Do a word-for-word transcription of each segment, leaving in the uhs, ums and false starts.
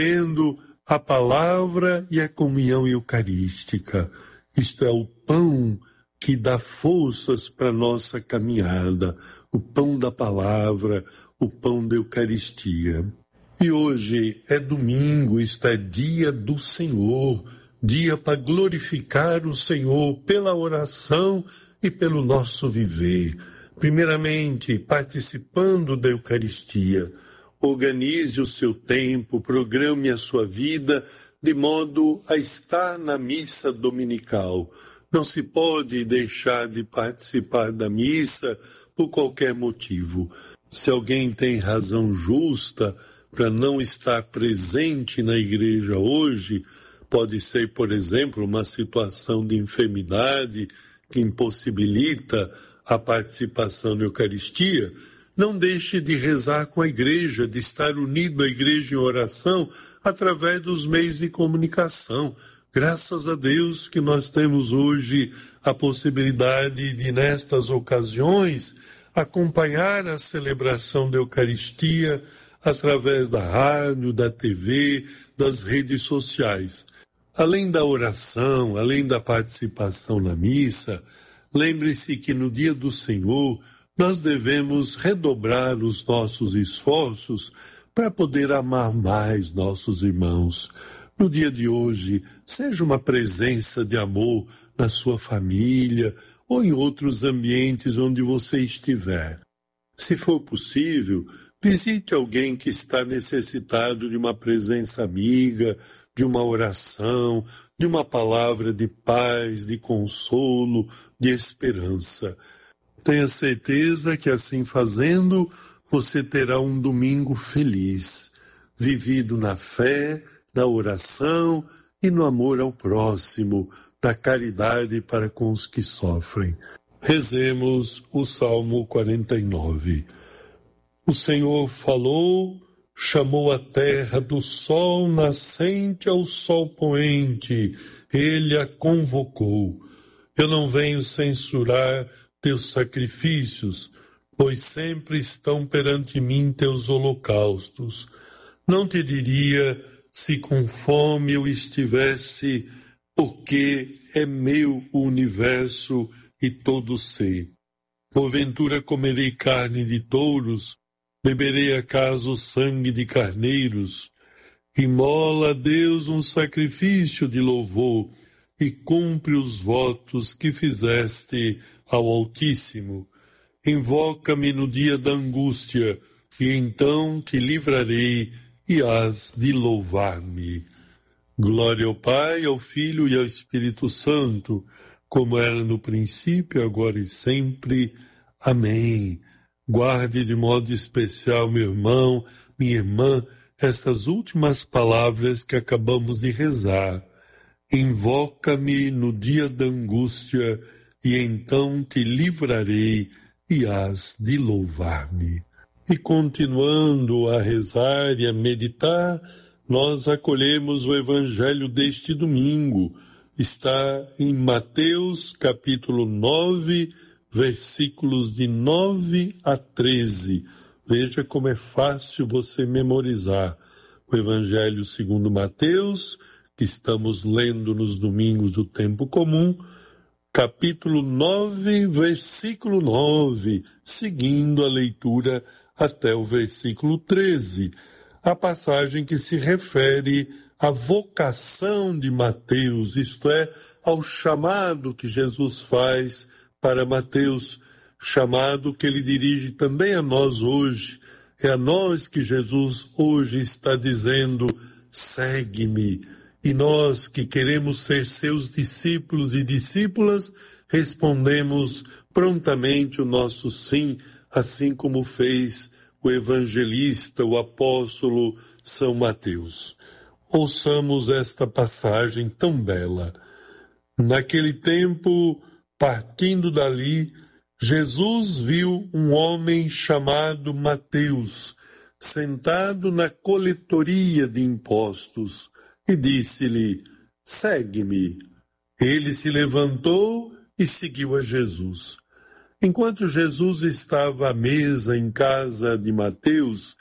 tendo a palavra e a comunhão eucarística. Isto é o pão que dá forças para a nossa caminhada, o pão da palavra, o pão da Eucaristia. E hoje é domingo, isto é dia do Senhor, dia para glorificar o Senhor pela oração e pelo nosso viver. Primeiramente, participando da Eucaristia. Organize o seu tempo, programe a sua vida de modo a estar na missa dominical. Não se pode deixar de participar da missa por qualquer motivo. Se alguém tem razão justa para não estar presente na igreja hoje, pode ser, por exemplo, uma situação de enfermidade que impossibilita a participação na Eucaristia, não deixe de rezar com a igreja, de estar unido à igreja em oração através dos meios de comunicação. Graças a Deus que nós temos hoje a possibilidade de, nestas ocasiões, acompanhar a celebração da Eucaristia através da rádio, da T V, das redes sociais. Além da oração, além da participação na missa, lembre-se que no dia do Senhor nós devemos redobrar os nossos esforços para poder amar mais nossos irmãos. No dia de hoje, seja uma presença de amor na sua família ou em outros ambientes onde você estiver. Se for possível, visite alguém que está necessitado de uma presença amiga, de uma oração, de uma palavra de paz, de consolo, de esperança. Tenha certeza que assim fazendo, você terá um domingo feliz, vivido na fé, na oração e no amor ao próximo, na caridade para com os que sofrem. Rezemos o Salmo quarenta e nove. O Senhor falou, chamou a terra do sol nascente ao sol poente, Ele a convocou. Eu não venho censurar teus sacrifícios, pois sempre estão perante mim teus holocaustos. Não te diria se com fome eu estivesse, porque é meu o universo e todo ser. Porventura comerei carne de touros, beberei acaso sangue de carneiros? Imola a Deus um sacrifício de louvor e cumpre os votos que fizeste ao Altíssimo. Invoca-me no dia da angústia, e então te livrarei e hás de louvar-me. Glória ao Pai, ao Filho e ao Espírito Santo, como era no princípio, agora e sempre. Amém. Guarde de modo especial, meu irmão, minha irmã, estas últimas palavras que acabamos de rezar. Invoca-me no dia da angústia, e então te livrarei e hás de louvar-me. E continuando a rezar e a meditar, nós acolhemos o Evangelho deste domingo. Está em Mateus, capítulo nove, versículos de nove a treze. Veja como é fácil você memorizar o Evangelho segundo Mateus, que estamos lendo nos domingos do tempo comum, capítulo nove, versículo nove, seguindo a leitura até o versículo treze, a passagem que se refere à vocação de Mateus, isto é, ao chamado que Jesus faz para Mateus, chamado que ele dirige também a nós hoje. É a nós que Jesus hoje está dizendo, segue-me. E nós que queremos ser seus discípulos e discípulas, respondemos prontamente o nosso sim, assim como fez o evangelista, o apóstolo São Mateus. Ouçamos esta passagem tão bela. Naquele tempo, partindo dali, Jesus viu um homem chamado Mateus, sentado na coletoria de impostos, e disse-lhe, segue-me. Ele se levantou e seguiu a Jesus. Enquanto Jesus estava à mesa em casa de Mateus,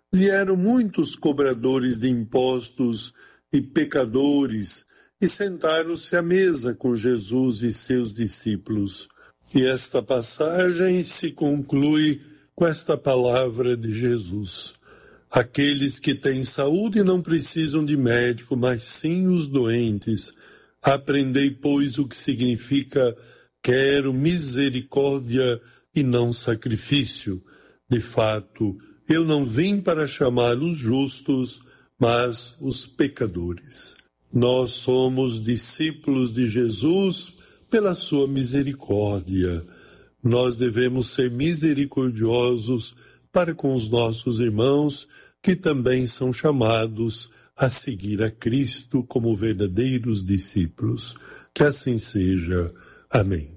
vieram muitos cobradores de impostos e pecadores e sentaram-se à mesa com Jesus e seus discípulos. E esta passagem se conclui com esta palavra de Jesus: aqueles que têm saúde não precisam de médico, mas sim os doentes. Aprendei, pois, o que significa quero misericórdia e não sacrifício. De fato, eu não vim para chamar os justos, mas os pecadores. Nós somos discípulos de Jesus pela sua misericórdia. Nós devemos ser misericordiosos para com os nossos irmãos, que também são chamados a seguir a Cristo como verdadeiros discípulos. Que assim seja. Amém.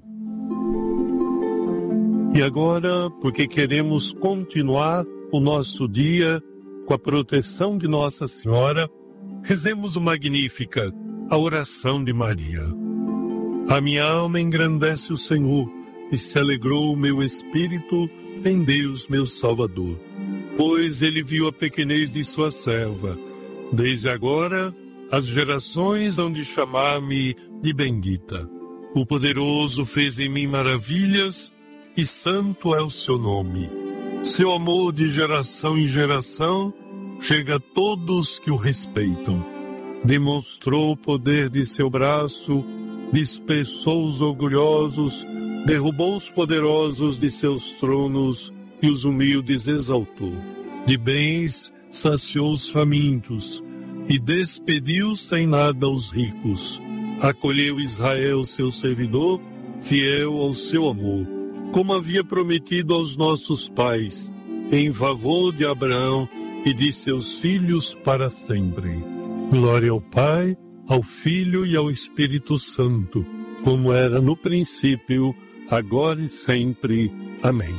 E agora, porque queremos continuar o nosso dia com a proteção de Nossa Senhora, rezemos o Magnífica, a oração de Maria. A minha alma engrandece o Senhor, e se alegrou o meu espírito em Deus, meu Salvador. Pois ele viu a pequenez de sua serva. Desde agora, as gerações hão de chamar-me de bendita. O Poderoso fez em mim maravilhas, e santo é o seu nome. Seu amor de geração em geração chega a todos que o respeitam. Demonstrou o poder de seu braço, dispersou os orgulhosos, derrubou os poderosos de seus tronos e os humildes exaltou. De bens saciou os famintos e despediu sem nada os ricos. Acolheu Israel, seu servidor, fiel ao seu amor, como havia prometido aos nossos pais, em favor de Abraão e de seus filhos para sempre. Glória ao Pai, ao Filho e ao Espírito Santo, como era no princípio, agora e sempre. Amém.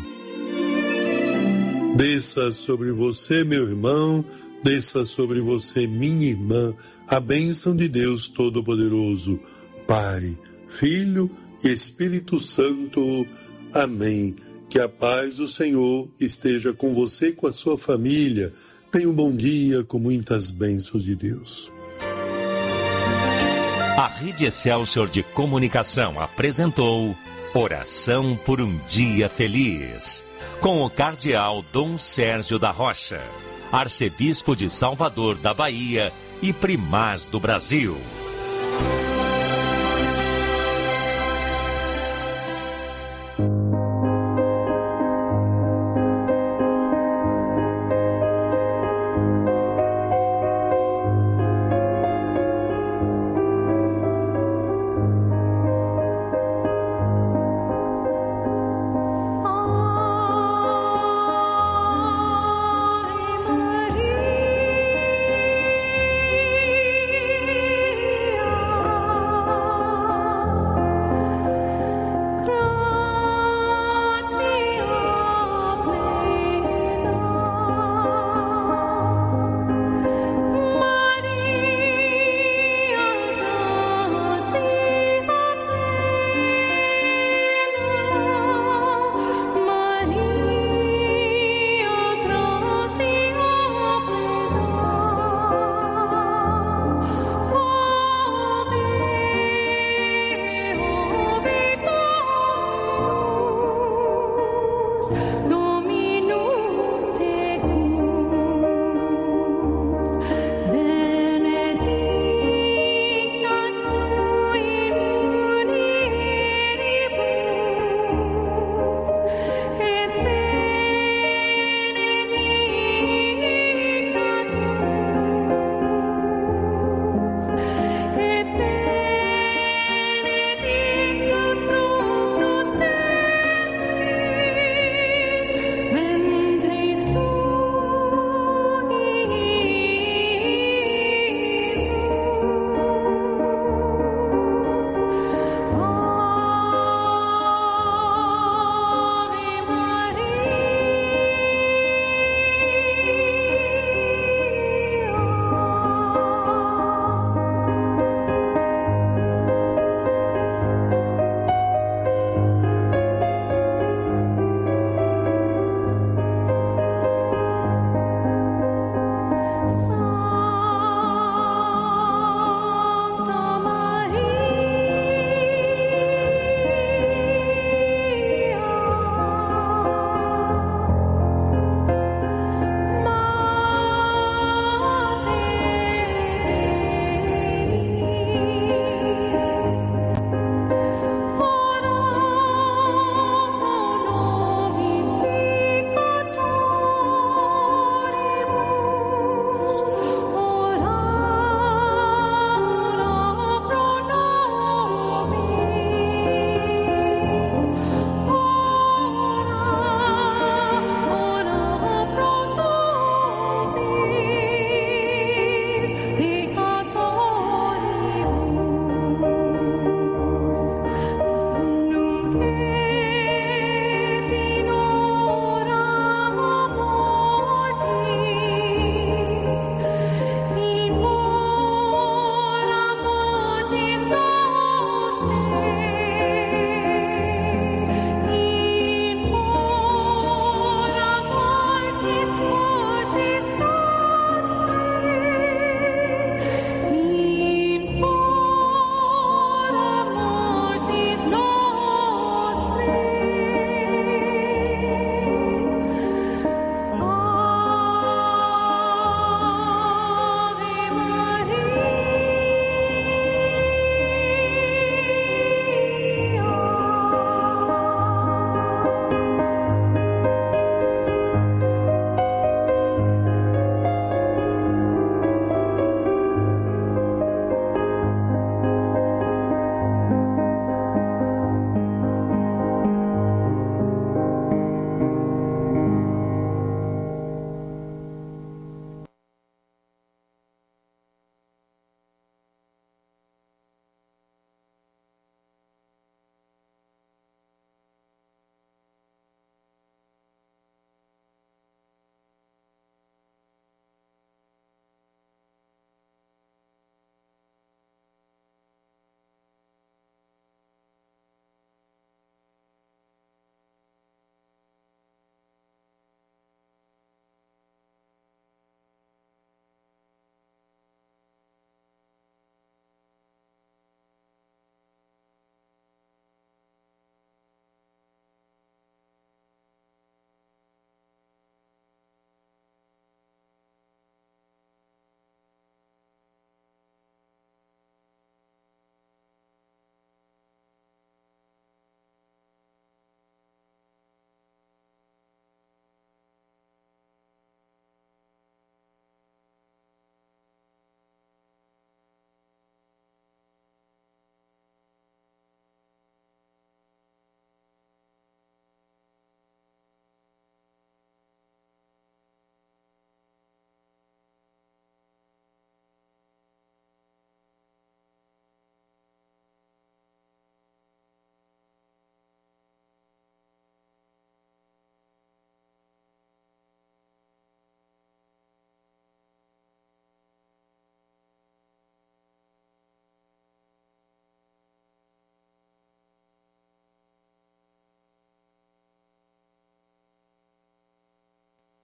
Desça sobre você, meu irmão, desça sobre você, minha irmã, a bênção de Deus Todo-Poderoso, Pai, Filho e Espírito Santo. Amém. Que a paz do Senhor esteja com você e com a sua família. Tenha um bom dia com muitas bênçãos de Deus. A Rede Excelsior de Comunicação apresentou Oração por um Dia Feliz, com o cardeal Dom Sérgio da Rocha, arcebispo de Salvador da Bahia e primaz do Brasil.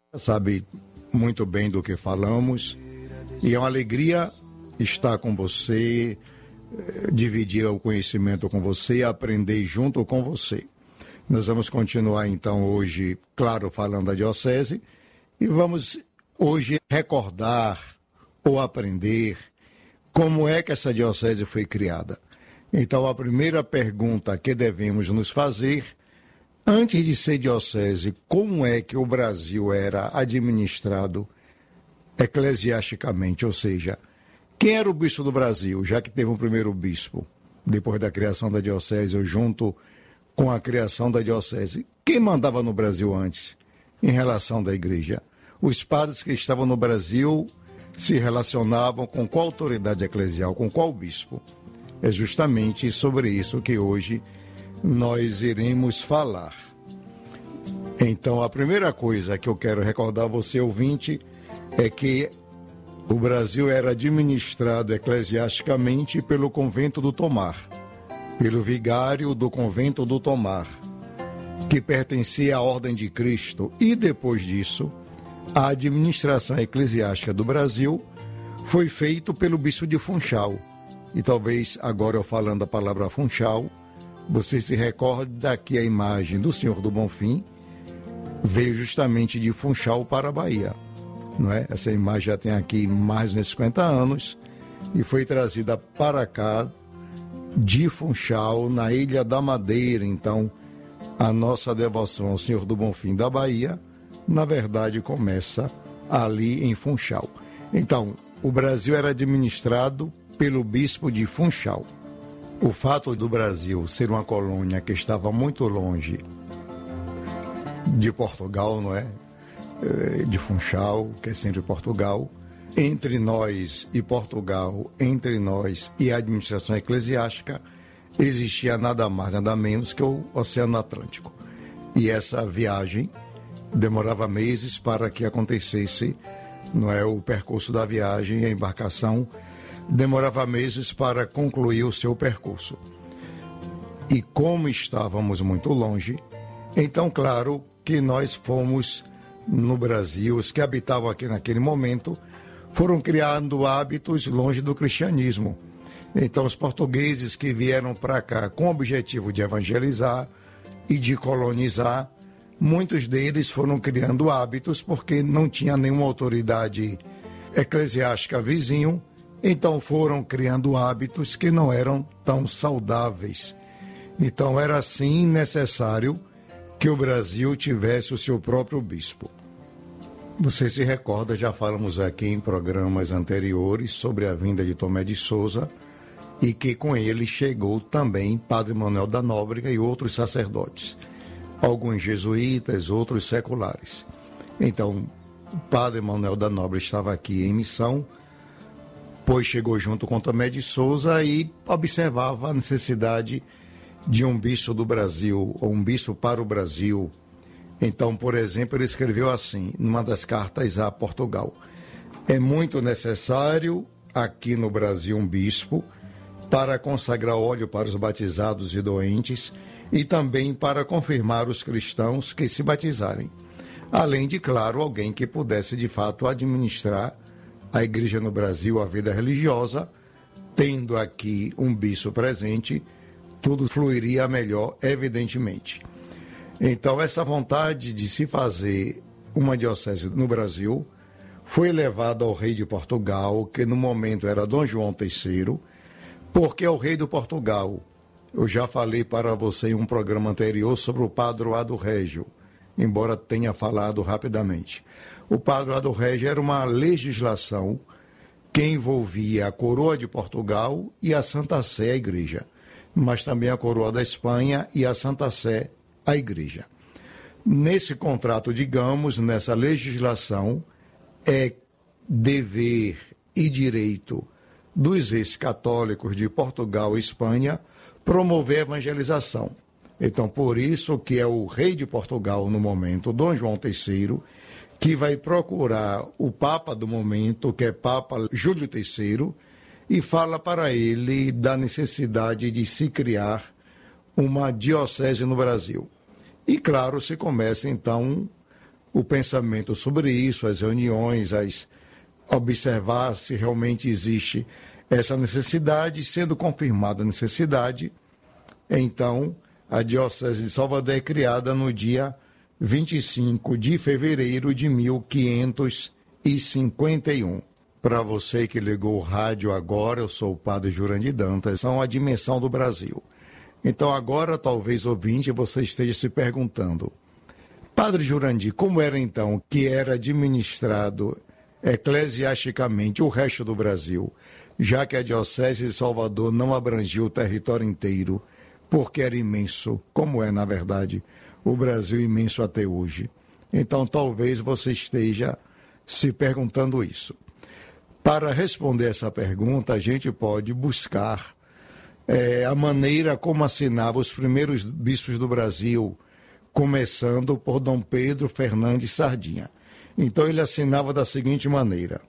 Sabe muito bem do que falamos e é uma alegria estar com você, dividir o conhecimento com você, aprender junto com você. Nós vamos continuar então hoje, claro, falando da diocese e vamos hoje recordar ou aprender como é que essa diocese foi criada. Então a primeira pergunta que devemos nos fazer, antes de ser diocese, como é que o Brasil era administrado eclesiasticamente? Ou seja, quem era o bispo do Brasil, já que teve um primeiro bispo, depois da criação da diocese, ou junto com a criação da diocese? Quem mandava no Brasil antes, em relação da igreja? Os padres que estavam no Brasil se relacionavam com qual autoridade eclesial, com qual bispo? É justamente sobre isso que hoje nós iremos falar. Então, a primeira coisa que eu quero recordar a você, ouvinte, é que o Brasil era administrado eclesiasticamente pelo convento do Tomar, pelo vigário do convento do Tomar, que pertencia à Ordem de Cristo. E depois disso, a administração eclesiástica do Brasil foi feita pelo bispo de Funchal. E talvez agora eu falando a palavra Funchal, você se recorda que a imagem do Senhor do Bonfim veio justamente de Funchal para a Bahia. Não é? Essa imagem já tem aqui mais de cinquenta anos e foi trazida para cá de Funchal, na Ilha da Madeira. Então, a nossa devoção ao Senhor do Bonfim da Bahia, na verdade, começa ali em Funchal. Então, o Brasil era administrado pelo bispo de Funchal. O fato do Brasil ser uma colônia que estava muito longe de Portugal, não é? De Funchal, que é sempre Portugal, entre nós e Portugal, entre nós e a administração eclesiástica, existia nada mais, nada menos que o Oceano Atlântico. E essa viagem demorava meses para que acontecesse, não é, o percurso da viagem, a embarcação demorava meses para concluir o seu percurso. E como estávamos muito longe, então, claro que nós fomos no Brasil, os que habitavam aqui naquele momento, foram criando hábitos longe do cristianismo. Então, os portugueses que vieram para cá com o objetivo de evangelizar e de colonizar, muitos deles foram criando hábitos porque não tinha nenhuma autoridade eclesiástica vizinho, então foram criando hábitos que não eram tão saudáveis. Então, era assim necessário que o Brasil tivesse o seu próprio bispo. Você se recorda, já falamos aqui em programas anteriores sobre a vinda de Tomé de Souza e que com ele chegou também Padre Manuel da Nóbrega e outros sacerdotes, alguns jesuítas, outros seculares. Então, o Padre Manuel da Nóbrega estava aqui em missão, pois chegou junto com Tomé de Souza e observava a necessidade de um bispo do Brasil, ou um bispo para o Brasil. Então, por exemplo, ele escreveu assim, numa das cartas a Portugal: é muito necessário aqui no Brasil um bispo para consagrar óleo para os batizados e doentes e também para confirmar os cristãos que se batizarem. Além de, claro, alguém que pudesse de fato administrar a igreja no Brasil, a vida religiosa. Tendo aqui um bispo presente, tudo fluiria melhor, evidentemente. Então, essa vontade de se fazer uma diocese no Brasil foi levada ao rei de Portugal, que no momento era Dom João terceiro, porque o rei do Portugal, eu já falei para você em um programa anterior sobre o Padroado Régio, embora tenha falado rapidamente. O Padroado Régio era uma legislação que envolvia a coroa de Portugal e a Santa Sé, a igreja, mas também a coroa da Espanha e a Santa Sé, a igreja. Nesse contrato, digamos, nessa legislação, é dever e direito dos ex-católicos de Portugal e Espanha promover a evangelização. Então, por isso que é o rei de Portugal, no momento, Dom João terceiro, que vai procurar o Papa do momento, que é Papa Júlio terceiro, e fala para ele da necessidade de se criar uma diocese no Brasil. E, claro, se começa, então, o pensamento sobre isso, as reuniões, as observar se realmente existe essa necessidade, sendo confirmada a necessidade, então a Diocese de Salvador é criada no dia vinte e cinco de fevereiro de mil quinhentos e cinquenta e um. Para você que ligou o rádio agora, eu sou o Padre Jurandir Dantas, são a dimensão do Brasil. Então agora, talvez, ouvinte, você esteja se perguntando, Padre Jurandir, como era então que era administrado eclesiasticamente o resto do Brasil, já que a Diocese de Salvador não abrangia o território inteiro, porque era imenso, como é, na verdade, o Brasil imenso até hoje. Então, talvez você esteja se perguntando isso. Para responder essa pergunta, a gente pode buscar é, a maneira como assinava os primeiros bispos do Brasil, começando por Dom Pedro Fernandes Sardinha. Então, ele assinava da seguinte maneira: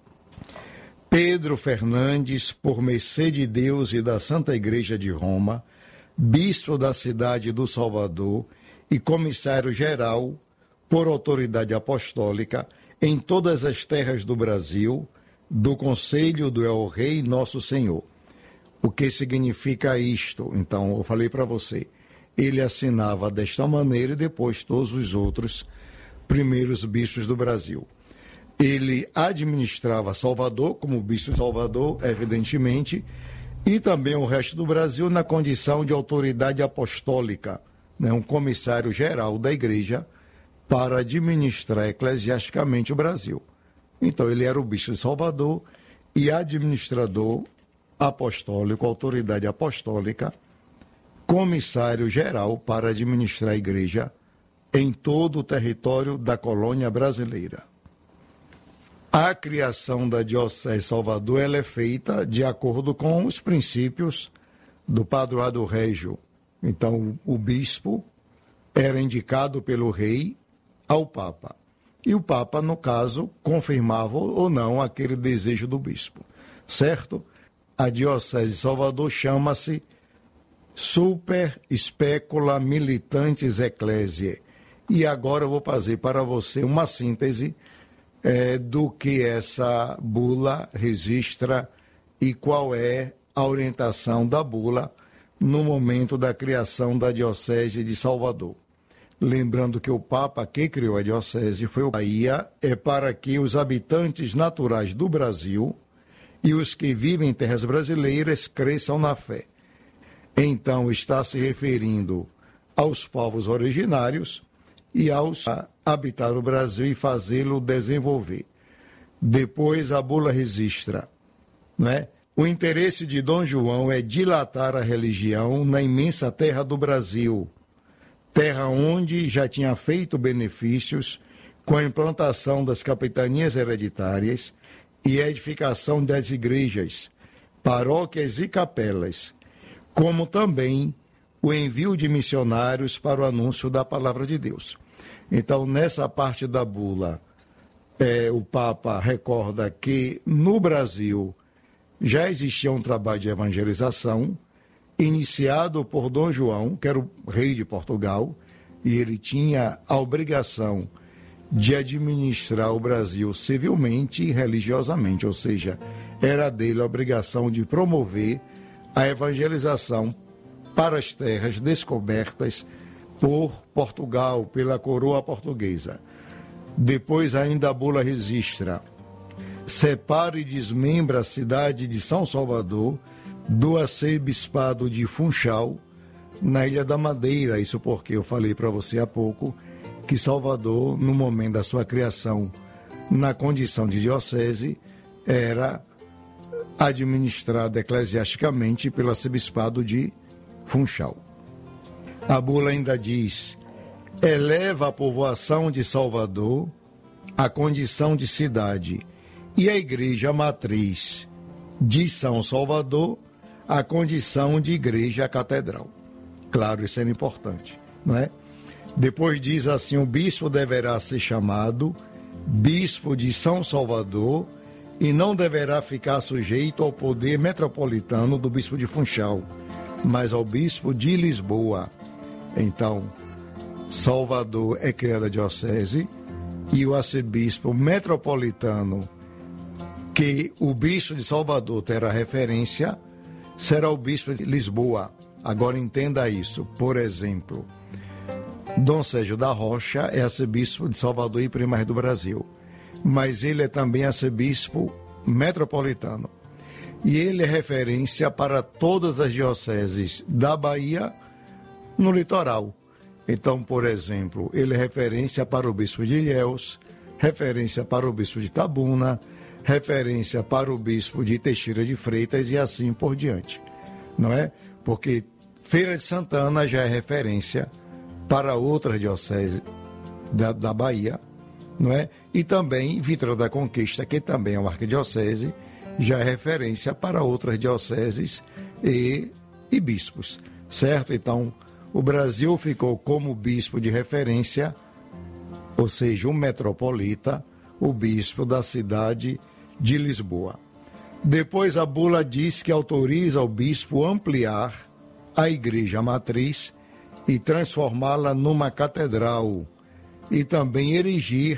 Pedro Fernandes, por mercê de Deus e da Santa Igreja de Roma, bispo da cidade do Salvador e comissário-geral, por autoridade apostólica, em todas as terras do Brasil, do Conselho do El-Rei Nosso Senhor. O que significa isto? Então, eu falei para você, ele assinava desta maneira e depois todos os outros primeiros bispos do Brasil. Ele administrava Salvador, como bispo de Salvador, evidentemente, e também o resto do Brasil na condição de autoridade apostólica, né, um comissário-geral da Igreja para administrar eclesiasticamente o Brasil. Então, ele era o bispo de Salvador e administrador apostólico, autoridade apostólica, comissário-geral para administrar a Igreja em todo o território da colônia brasileira. A criação da Diocese de Salvador ela é feita de acordo com os princípios do Padroado Régio. Então, o bispo era indicado pelo rei ao Papa. E o Papa, no caso, confirmava ou não aquele desejo do bispo. Certo? A Diocese de Salvador chama-se Super Specula Militantes Ecclesiae. E agora eu vou fazer para você uma síntese é, do que essa bula registra e qual é a orientação da bula no momento da criação da Diocese de Salvador. Lembrando que o Papa que criou a Diocese foi o Bahia, é para que os habitantes naturais do Brasil e os que vivem em terras brasileiras cresçam na fé. Então, está se referindo aos povos originários e aos a habitar o Brasil e fazê-lo desenvolver. Depois, a bula registra, não é? O interesse de Dom João é dilatar a religião na imensa terra do Brasil, terra onde já tinha feito benefícios com a implantação das capitanias hereditárias e a edificação das igrejas, paróquias e capelas, como também o envio de missionários para o anúncio da palavra de Deus. Então, nessa parte da bula, é, o Papa recorda que no Brasil já existia um trabalho de evangelização iniciado por Dom João, que era o rei de Portugal, e ele tinha a obrigação de administrar o Brasil civilmente e religiosamente, ou seja, era dele a obrigação de promover a evangelização para as terras descobertas por Portugal, pela coroa portuguesa. Depois ainda a bula registra: separa e desmembra a cidade de São Salvador do arcebispado de Funchal, na Ilha da Madeira. Isso porque eu falei para você há pouco que Salvador, no momento da sua criação, na condição de diocese, era administrada eclesiasticamente pelo arcebispado de Funchal. A bula ainda diz: eleva a povoação de Salvador à condição de cidade e a igreja matriz de São Salvador à condição de igreja catedral. Claro, isso era importante, não é? Depois diz assim: o bispo deverá ser chamado bispo de São Salvador e não deverá ficar sujeito ao poder metropolitano do bispo de Funchal, mas ao bispo de Lisboa. Então, Salvador é criada a diocese, e o arcebispo metropolitano, que o bispo de Salvador terá referência, será o bispo de Lisboa. Agora entenda isso. Por exemplo, Dom Sérgio da Rocha é arcebispo de Salvador e Primaz do Brasil, mas ele é também arcebispo metropolitano. E ele é referência para todas as dioceses da Bahia no litoral. Então, por exemplo, ele é referência para o bispo de Ilhéus, referência para o bispo de Itabuna, referência para o bispo de Teixeira de Freitas e assim por diante, não é? Porque Feira de Santana já é referência para outras dioceses da, da Bahia, não é? E também Vitória da Conquista, que também é uma arquidiocese, já é referência para outras dioceses e, e bispos, certo? Então, o Brasil ficou como bispo de referência, ou seja, um metropolita, o bispo da cidade de Lisboa. Depois a bula diz que autoriza o bispo ampliar a igreja matriz e transformá-la numa catedral e também erigir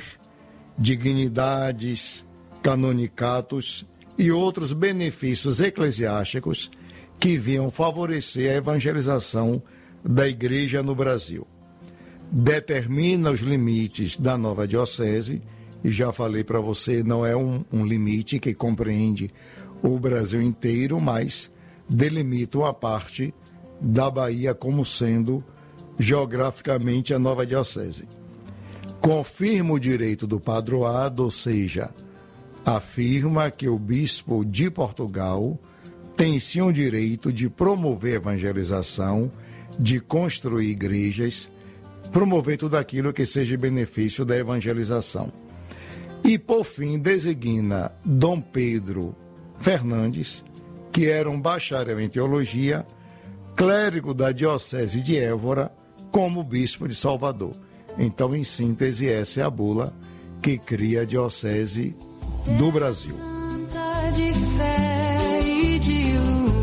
dignidades, canonicatos e outros benefícios eclesiásticos que vinham favorecer a evangelização da igreja no Brasil. Determina os limites da nova diocese. E já falei para você, não é um, um limite que compreende o Brasil inteiro, mas delimita uma parte da Bahia como sendo geograficamente a nova diocese. Confirma o direito do padroado, ou seja, afirma que o bispo de Portugal tem sim o direito de promover a evangelização, de construir igrejas, promover tudo aquilo que seja benefício da evangelização. E, por fim, designa Dom Pedro Fernandes, que era um bacharel em teologia, clérigo da diocese de Évora, como bispo de Salvador. Então, em síntese, essa é a bula que cria a diocese do Brasil. De fé e de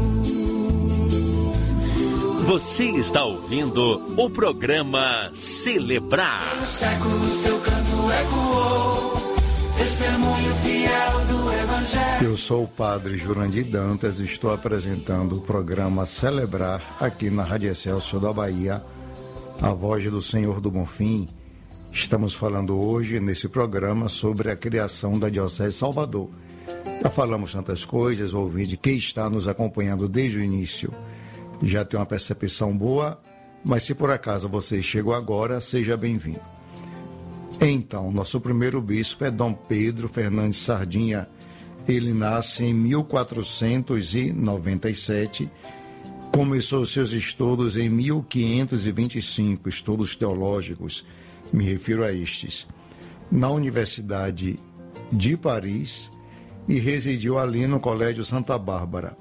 luz. Você está ouvindo o programa Celebrar. Pelos séculos teu canto ecoou. Testemunho fiel do Evangelho. Eu sou o padre Jurandir Dantas e estou apresentando o programa Celebrar aqui na Rádio Excelsior da Bahia, a voz do Senhor do Bonfim. Estamos falando hoje nesse programa sobre a criação da Diocese de Salvador. Já falamos tantas coisas, o ouvinte que está nos acompanhando desde o início já tem uma percepção boa, mas se por acaso você chegou agora, seja bem-vindo. Então, nosso primeiro bispo é Dom Pedro Fernandes Sardinha. Ele nasce em mil quatrocentos e noventa e sete, começou seus estudos em mil quinhentos e vinte e cinco, estudos teológicos, me refiro a estes, na Universidade de Paris e residiu ali no Colégio Santa Bárbara.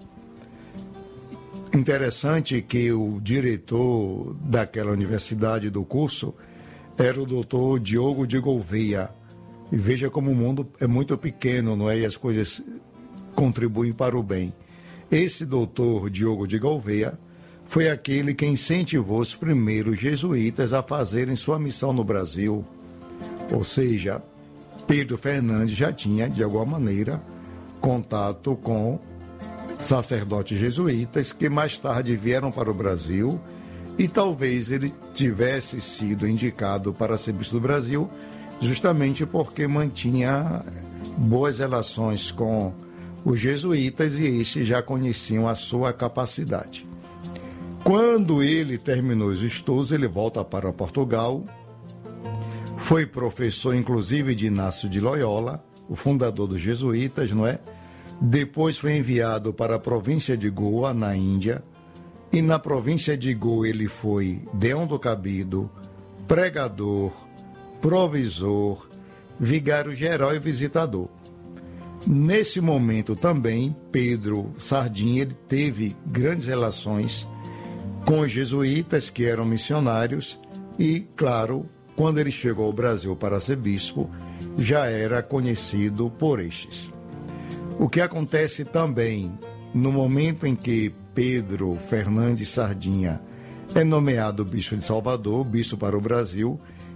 Interessante que o diretor daquela universidade do curso era o doutor Diogo de Gouveia. E veja como o mundo é muito pequeno, não é? E as coisas contribuem para o bem. Esse doutor Diogo de Gouveia foi aquele que incentivou os primeiros jesuítas a fazerem sua missão no Brasil. Ou seja, Pedro Fernandes já tinha, de alguma maneira, contato com sacerdotes jesuítas que mais tarde vieram para o Brasil e talvez ele tivesse sido indicado para ser bispo do Brasil justamente porque mantinha boas relações com os jesuítas e estes já conheciam a sua capacidade. Quando ele terminou os estudos, ele volta para Portugal, foi professor inclusive de Inácio de Loyola, o fundador dos jesuítas, não é? Depois foi enviado para a província de Goa, na Índia, e na província de Goa ele foi deão do cabido, pregador, provisor, vigário-geral e visitador. Nesse momento também, Pedro Sardinha ele teve grandes relações com os jesuítas, que eram missionários, e, claro, quando ele chegou ao Brasil para ser bispo, já era conhecido por estes. O que acontece também, no momento em que Pedro Fernandes Sardinha é nomeado bispo de Salvador, bispo para o Brasil,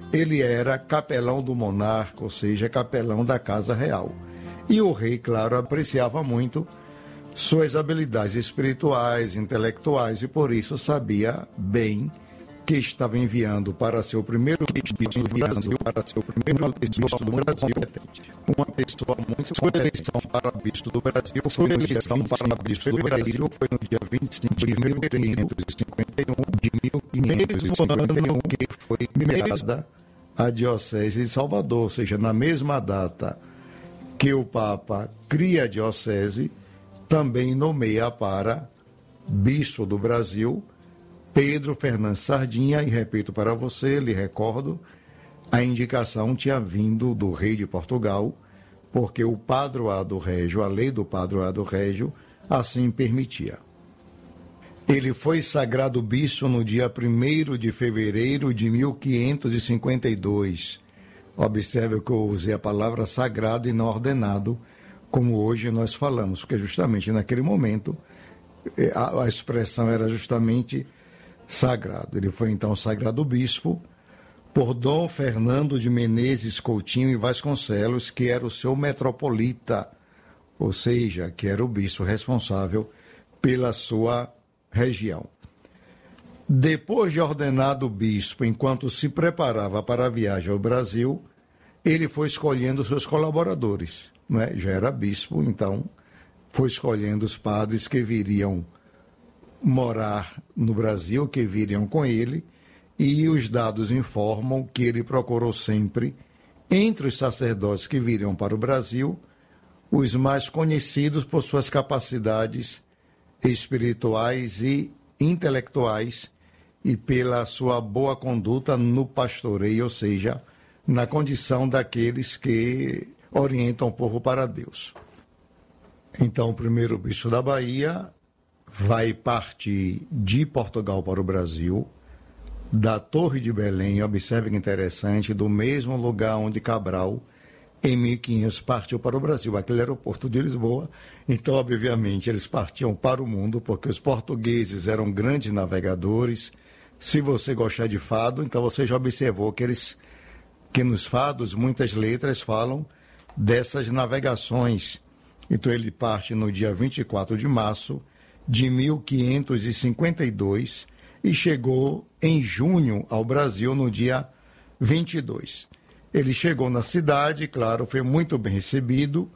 ele era capelão do monarca, ou seja, capelão da Casa Real. E o rei, claro, apreciava muito suas habilidades espirituais, intelectuais, e por isso sabia bem que estava enviando para seu primeiro bispo do Brasil, para seu primeiro bispo do Brasil, uma pessoa muito. Sua eleição para bispo do Brasil, sua eleição para bispo do Brasil foi no dia vinte e cinco de mil quinhentos e cinquenta e um, de mil quinhentos e cinquenta e um, que foi criada a Diocese de Salvador, ou seja, na mesma data que o Papa cria a Diocese, também nomeia para bispo do Brasil Pedro Fernandes Sardinha, e repito para você, lhe recordo, a indicação tinha vindo do rei de Portugal, porque o padroado régio, a lei do padroado régio, assim permitia. Ele foi sagrado bispo no dia primeiro de fevereiro de mil quinhentos e cinquenta e dois. Observe que eu usei a palavra sagrado e não ordenado, como hoje nós falamos, porque justamente naquele momento a, a expressão era justamente sagrado. Ele foi então sagrado bispo por Dom Fernando de Menezes Coutinho e Vasconcelos, que era o seu metropolita, ou seja, que era o bispo responsável pela sua região. Depois de ordenado bispo, enquanto se preparava para a viagem ao Brasil, ele foi escolhendo seus colaboradores, não é? Já era bispo, então foi escolhendo os padres que viriam morar no Brasil, que viriam com ele, e os dados informam que ele procurou sempre, entre os sacerdotes que viriam para o Brasil, os mais conhecidos por suas capacidades espirituais e intelectuais e pela sua boa conduta no pastoreio, ou seja, na condição daqueles que orientam o povo para Deus. Então, o primeiro bispo da Bahia vai partir de Portugal para o Brasil, da Torre de Belém, observe que interessante, do mesmo lugar onde Cabral, em mil e quinhentos, partiu para o Brasil, aquele aeroporto de Lisboa. Então, obviamente, eles partiam para o mundo, porque os portugueses eram grandes navegadores. Se você gostar de fado, então você já observou que, eles, que nos fados muitas letras falam dessas navegações. Então, ele parte no dia vinte e quatro de março de mil quinhentos e cinquenta e dois e chegou em junho ao Brasil no dia vinte e dois. Ele chegou na cidade, claro, foi muito bem recebido,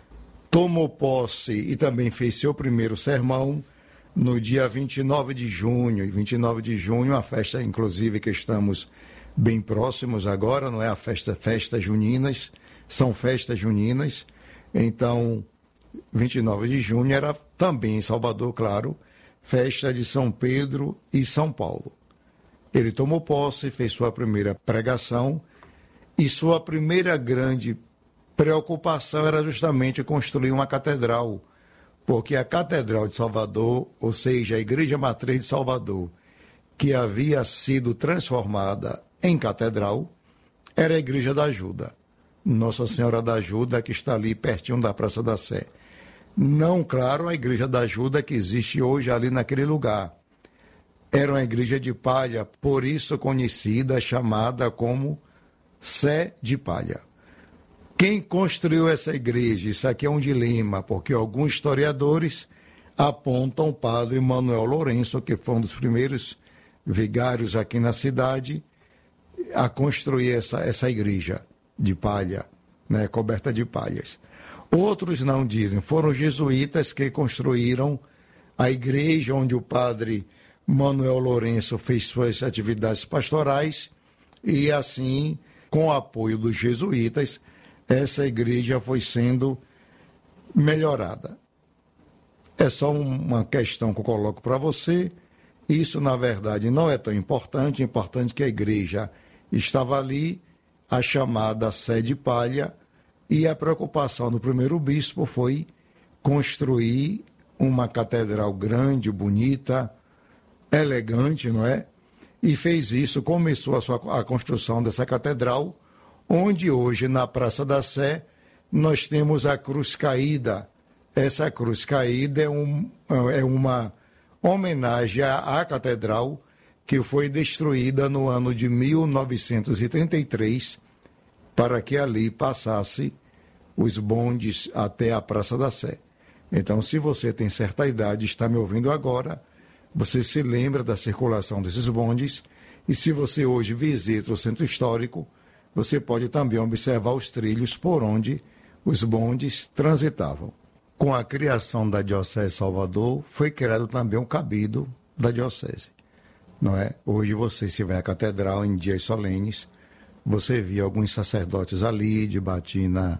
tomou posse e também fez seu primeiro sermão no dia vinte e nove de junho. E vinte e nove de junho, a festa, inclusive, que estamos bem próximos agora, não é a festa, festas juninas, são festas juninas. Então, vinte e nove de junho era também em Salvador, claro, festa de São Pedro e São Paulo. Ele tomou posse, fez sua primeira pregação e sua primeira grande preocupação era justamente construir uma catedral, porque a Catedral de Salvador, ou seja, a Igreja Matriz de Salvador, que havia sido transformada em catedral, era a Igreja da Ajuda. Nossa Senhora da Ajuda, que está ali pertinho da Praça da Sé. Não, claro, a Igreja da Ajuda que existe hoje ali naquele lugar. Era uma igreja de palha, por isso conhecida, chamada como Sé de Palha. Quem construiu essa igreja? Isso aqui é um dilema, porque alguns historiadores apontam o padre Manuel Lourenço, que foi um dos primeiros vigários aqui na cidade, a construir essa, essa igreja de palha, né, coberta de palhas. Outros não dizem, foram os jesuítas que construíram a igreja onde o padre Manuel Lourenço fez suas atividades pastorais e assim, com o apoio dos jesuítas, essa igreja foi sendo melhorada. É só uma questão que eu coloco para você. Isso, na verdade, não é tão importante. É importante que a igreja estava ali, a chamada Sé de Palha, e a preocupação do primeiro bispo foi construir uma catedral grande, bonita, elegante, não é? E fez isso, começou a, sua, a construção dessa catedral, onde hoje, na Praça da Sé, nós temos a cruz caída. Essa cruz caída é, um, é uma homenagem à, à catedral que foi destruída no ano de mil novecentos e trinta e três, para que ali passasse os bondes até a Praça da Sé. Então, se você tem certa idade e está me ouvindo agora, você se lembra da circulação desses bondes, e se você hoje visita o centro histórico, você pode também observar os trilhos por onde os bondes transitavam. Com a criação da Diocese de Salvador, foi criado também um cabido da Diocese. Não é? Hoje você, se vai à catedral em dias solenes, você vê alguns sacerdotes ali de batina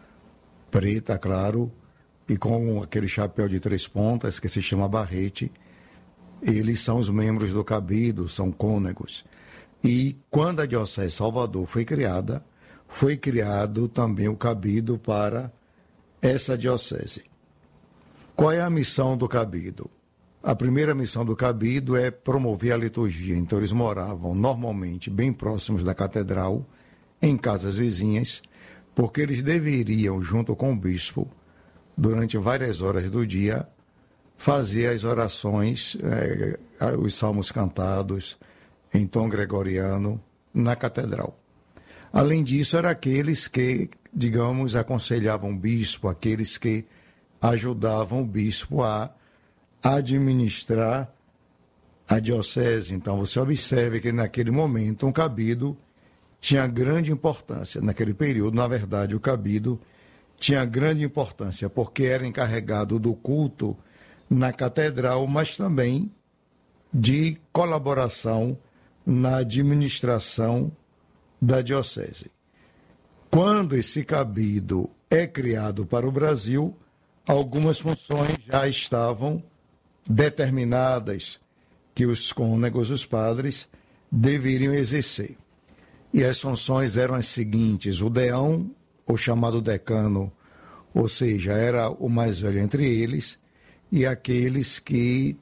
preta, claro, e com aquele chapéu de três pontas que se chama barrete. Eles são os membros do cabido, são cônegos. E quando a Diocese de Salvador foi criada, foi criado também o cabido para essa diocese. Qual é a missão do cabido? A primeira missão do cabido é promover a liturgia. Então eles moravam normalmente bem próximos da catedral, em casas vizinhas, porque eles deveriam, junto com o bispo, durante várias horas do dia, fazer as orações, eh, os salmos cantados em tom gregoriano na catedral. Além disso, eram aqueles que, digamos, aconselhavam o bispo, aqueles que ajudavam o bispo a administrar a diocese. Então, você observe que naquele momento um cabido tinha grande importância. Naquele período, na verdade, o cabido tinha grande importância, porque era encarregado do culto na catedral, mas também de colaboração na administração da diocese. Quando esse cabido é criado para o Brasil, algumas funções já estavam determinadas que os cônegos, os padres, deveriam exercer. E as funções eram as seguintes: o deão, ou chamado decano, ou seja, era o mais velho entre eles, e aqueles que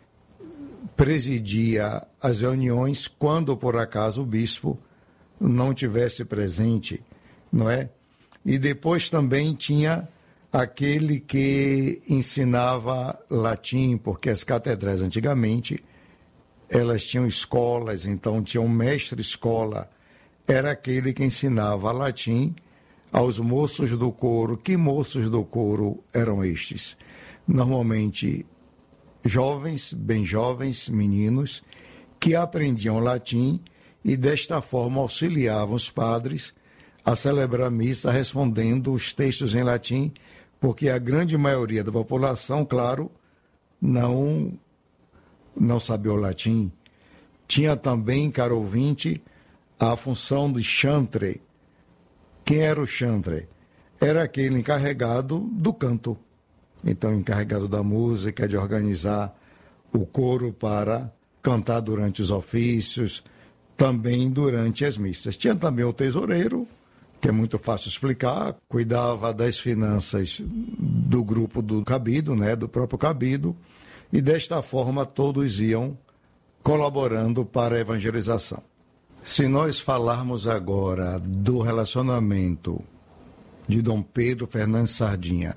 presidia as reuniões quando, por acaso, o bispo não tivesse presente, não é? E depois também tinha aquele que ensinava latim, porque as catedrais antigamente, elas tinham escolas, então tinha um mestre-escola, era aquele que ensinava latim aos moços do coro. Que moços do coro eram estes? Normalmente jovens, bem jovens, meninos, que aprendiam latim e desta forma auxiliavam os padres a celebrar a missa respondendo os textos em latim, porque a grande maioria da população, claro, não, não sabia o latim. Tinha também, caro ouvinte, a função de chantre. Quem era o chantre? Era aquele encarregado do canto. Então, encarregado da música, de organizar o coro para cantar durante os ofícios, também durante as missas. Tinha também o tesoureiro, que é muito fácil explicar, cuidava das finanças do grupo do cabido, né, do próprio cabido, e desta forma todos iam colaborando para a evangelização. Se nós falarmos agora do relacionamento de Dom Pedro Fernandes Sardinha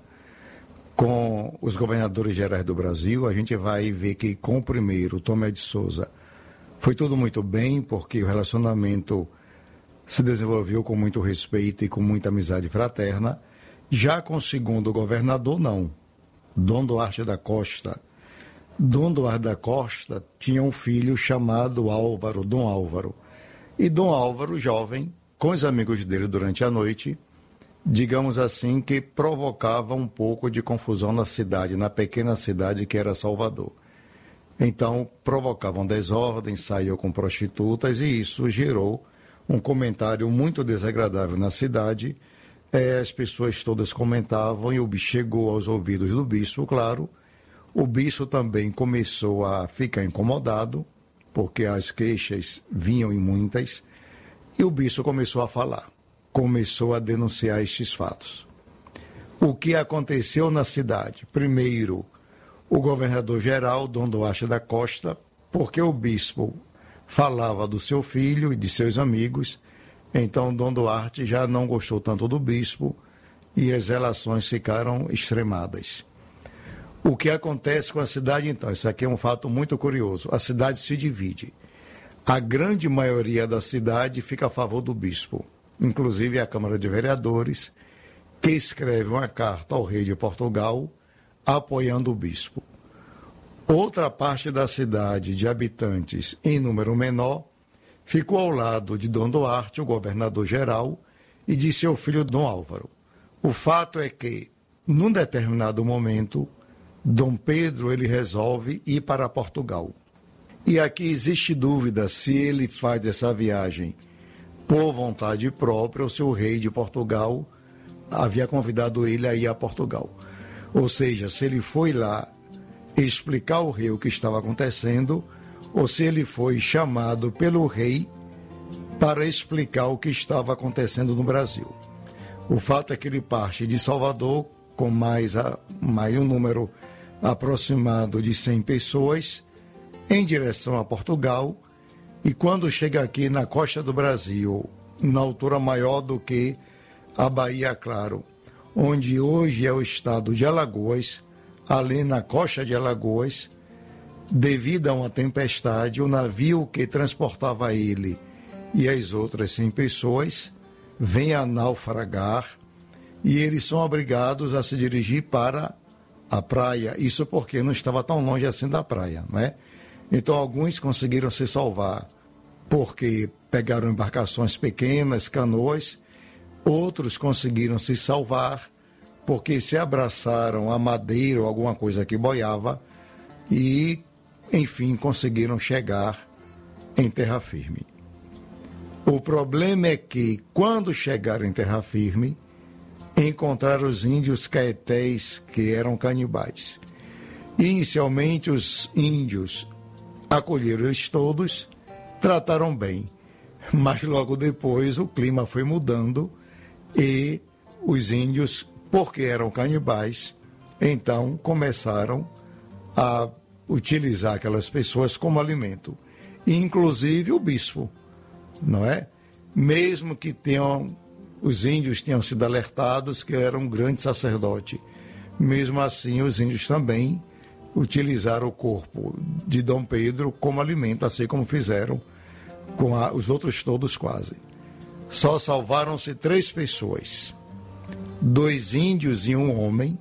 com os governadores gerais do Brasil, a gente vai ver que com o primeiro, Tomé de Souza, foi tudo muito bem, porque o relacionamento se desenvolveu com muito respeito e com muita amizade fraterna. Já com o segundo governador, não. Dom Duarte da Costa. Dom Duarte da Costa tinha um filho chamado Álvaro, Dom Álvaro. E Dom Álvaro, jovem, com os amigos dele durante a noite, digamos assim, que provocava um pouco de confusão na cidade, na pequena cidade que era Salvador. Então, provocavam desordem, saíam com prostitutas, e isso gerou um comentário muito desagradável na cidade. É, as pessoas todas comentavam e o bicho chegou aos ouvidos do bispo, claro. O bispo também começou a ficar incomodado, porque as queixas vinham em muitas, e o bispo começou a falar, começou a denunciar estes fatos. O que aconteceu na cidade? Primeiro, o governador-geral, Dom Duarte da Costa, porque o bispo falava do seu filho e de seus amigos, então Dom Duarte já não gostou tanto do bispo e as relações ficaram extremadas. O que acontece com a cidade, então? Isso aqui é um fato muito curioso. A cidade se divide. a grande maioria da cidade fica a favor do bispo, inclusive a Câmara de Vereadores, que escreve uma carta ao rei de Portugal apoiando o bispo. Outra parte da cidade, de habitantes em número menor, ficou ao lado de Dom Duarte, o governador-geral, e de seu filho Dom Álvaro. O fato é que, num determinado momento, Dom Pedro ele resolve ir para Portugal. E aqui existe dúvida se ele faz essa viagem por vontade própria ou se o rei de Portugal havia convidado ele a ir a Portugal. Ou seja, se ele foi lá explicar ao rei o que estava acontecendo ou se ele foi chamado pelo rei para explicar o que estava acontecendo no Brasil. O fato é que ele parte de Salvador com mais, a, mais um número aproximado de cem pessoas em direção a Portugal, e quando chega aqui na costa do Brasil, na altura maior do que a Bahia, claro, onde hoje é o estado de Alagoas, ali na costa de Alagoas, devido a uma tempestade, o navio que transportava ele e as outras cem pessoas vem a naufragar e eles são obrigados a se dirigir para a praia, isso porque não estava tão longe assim da praia, né? Então alguns conseguiram se salvar porque pegaram embarcações pequenas, canoas, outros conseguiram se salvar porque se abraçaram a madeira ou alguma coisa que boiava e, enfim, conseguiram chegar em terra firme. O problema é que, quando chegaram em terra firme, encontraram os índios caetés, que eram canibais. Inicialmente, os índios acolheram eles todos, trataram bem, mas logo depois o clima foi mudando e os índios, porque eram canibais, então começaram a utilizar aquelas pessoas como alimento, inclusive o bispo, não é? Mesmo que tenham, os índios tenham sido alertados que era um grande sacerdote, mesmo assim os índios também utilizaram o corpo de Dom Pedro como alimento, assim como fizeram com a, os outros todos quase. Só salvaram-se três pessoas, dois índios e um homem,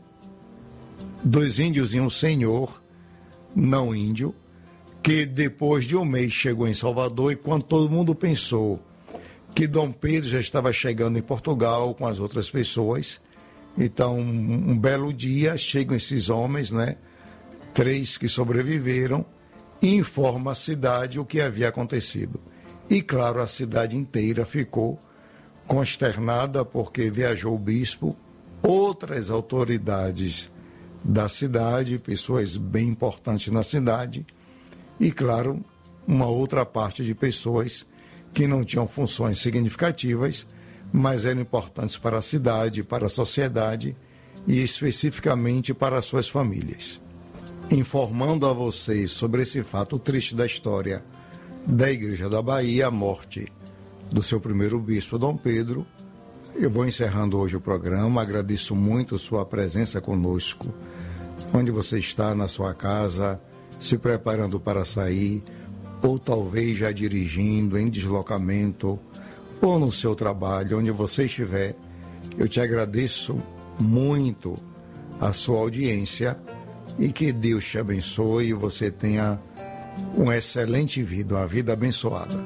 dois índios e um senhor não índio, que depois de um mês chegou em Salvador e quando todo mundo pensou que Dom Pedro já estava chegando em Portugal com as outras pessoas, então um, um belo dia chegam esses homens, né? Três que sobreviveram, e informa a cidade o que havia acontecido. E claro, a cidade inteira ficou consternada porque viajou o bispo, outras autoridades da cidade, pessoas bem importantes na cidade, e claro, uma outra parte de pessoas que não tinham funções significativas, mas eram importantes para a cidade, para a sociedade e especificamente para as suas famílias. Informando a vocês sobre esse fato triste da história da Igreja da Bahia, a morte do seu primeiro bispo, Dom Pedro, eu vou encerrando hoje o programa. Agradeço muito sua presença conosco, onde você está na sua casa, se preparando para sair, ou talvez já dirigindo, em deslocamento, ou no seu trabalho, onde você estiver. Eu te agradeço muito a sua audiência e que Deus te abençoe e você tenha uma excelente vida, uma vida abençoada.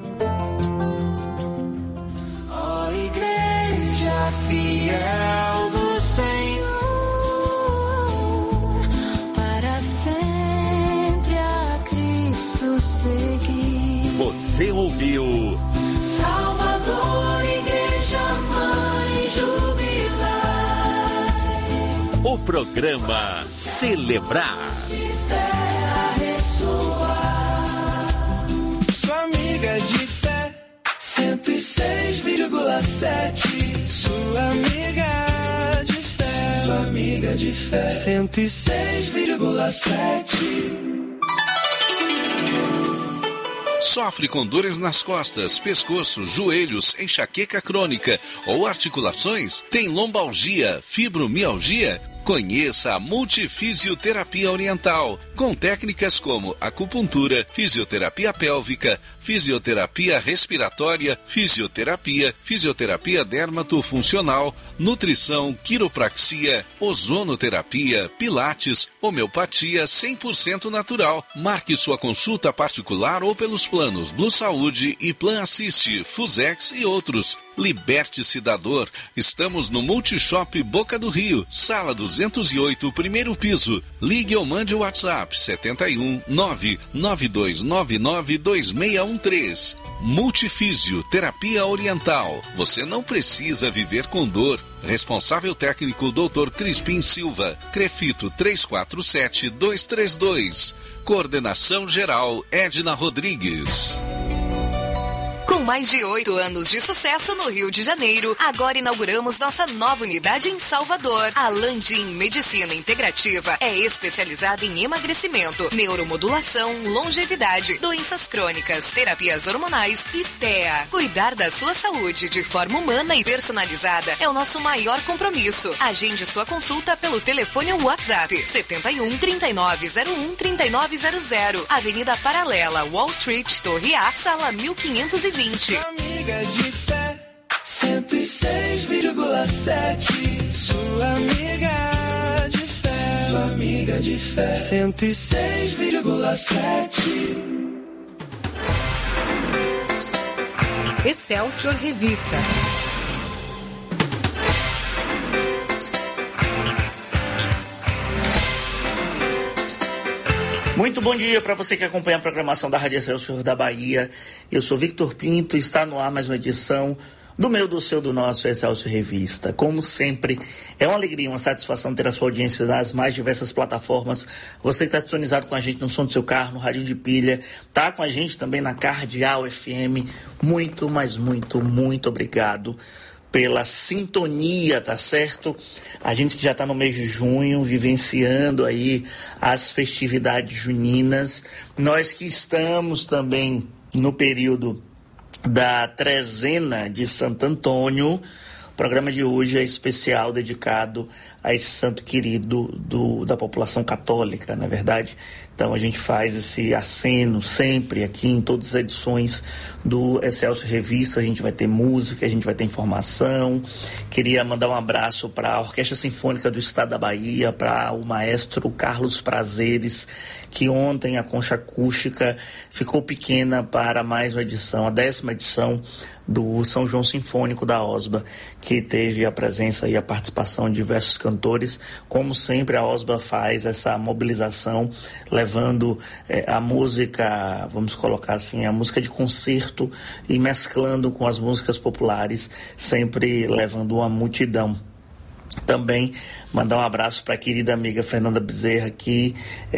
Ó Igreja fiel do Senhor, para sempre a Cristo seguir. Você ouviu Salvador, Igreja Mãe, jubilai. o programa Celebrar. Sua amiga de fé, cento e seis vírgula sete. Sua amiga de fé, sua amiga de fé, cento e seis vírgula sete. Sofre com dores nas costas, pescoço, joelhos, enxaqueca crônica ou articulações? Tem lombalgia, fibromialgia? Conheça a Multifisioterapia Oriental, com técnicas como acupuntura, fisioterapia pélvica, fisioterapia respiratória, fisioterapia, fisioterapia dermatofuncional, nutrição, quiropraxia, ozonoterapia, pilates, homeopatia cem por cento natural. Marque sua consulta particular ou pelos planos Blue Saúde e Plan Assist, Fusex e outros. Liberte-se da dor. Estamos no Multishop Boca do Rio, sala duzentos e oito, primeiro piso. Ligue ou mande o WhatsApp setenta e um, nove nove dois nove nove dois seis um três. Multifísio Terapia Oriental. Você não precisa viver com dor. Responsável técnico doutor Crispim Silva. Crefito três quatro sete dois três dois. Coordenação geral Edna Rodrigues. Com mais de oito anos de sucesso no Rio de Janeiro, agora inauguramos nossa nova unidade em Salvador. A Landim Medicina Integrativa é especializada em emagrecimento, neuromodulação, longevidade, doenças crônicas, terapias hormonais e T E A. Cuidar da sua saúde de forma humana e personalizada é o nosso maior compromisso. Agende sua consulta pelo telefone ou WhatsApp setenta e um, trinta e nove zero um, trinta e nove zero zero. Avenida Paralela, Wall Street, Torre A, sala mil quinhentos e vinte. Sua amiga de fé, cento e seis vírgula sete. Sua amiga de fé, sua amiga de fé, cento e seis vírgula sete. Excelsior Revista. Muito bom dia para você que acompanha a programação da Rádio Excelsior da Bahia. Eu sou Victor Pinto e está no ar mais uma edição do meu, do seu, do nosso Excelsior Revista. Como sempre, é uma alegria, uma satisfação ter a sua audiência nas mais diversas plataformas. Você que está sintonizado com a gente no som do seu carro, no radinho de pilha, tá com a gente também na Cardeal F M. Muito, mas muito, muito obrigado pela sintonia, tá certo? A gente que já está no mês de junho, vivenciando aí as festividades juninas. Nós que estamos também no período da trezena de Santo Antônio. O programa de hoje é especial, dedicado a esse santo querido do, da população católica, não é verdade? Então a gente faz esse aceno sempre aqui em todas as edições do Excelsior Revista. A gente vai ter música, a gente vai ter informação. Queria mandar um abraço para a Orquestra Sinfônica do Estado da Bahia, para o maestro Carlos Prazeres, que ontem a concha acústica ficou pequena para mais uma edição, a décima edição do São João Sinfônico da OSBA, que teve a presença e a participação de diversos cantores. Como sempre, a OSBA faz essa mobilização, levando eh, a música, vamos colocar assim, a música de concerto e mesclando com as músicas populares, sempre levando uma multidão. Também mandar um abraço para a querida amiga Fernanda Bezerra, que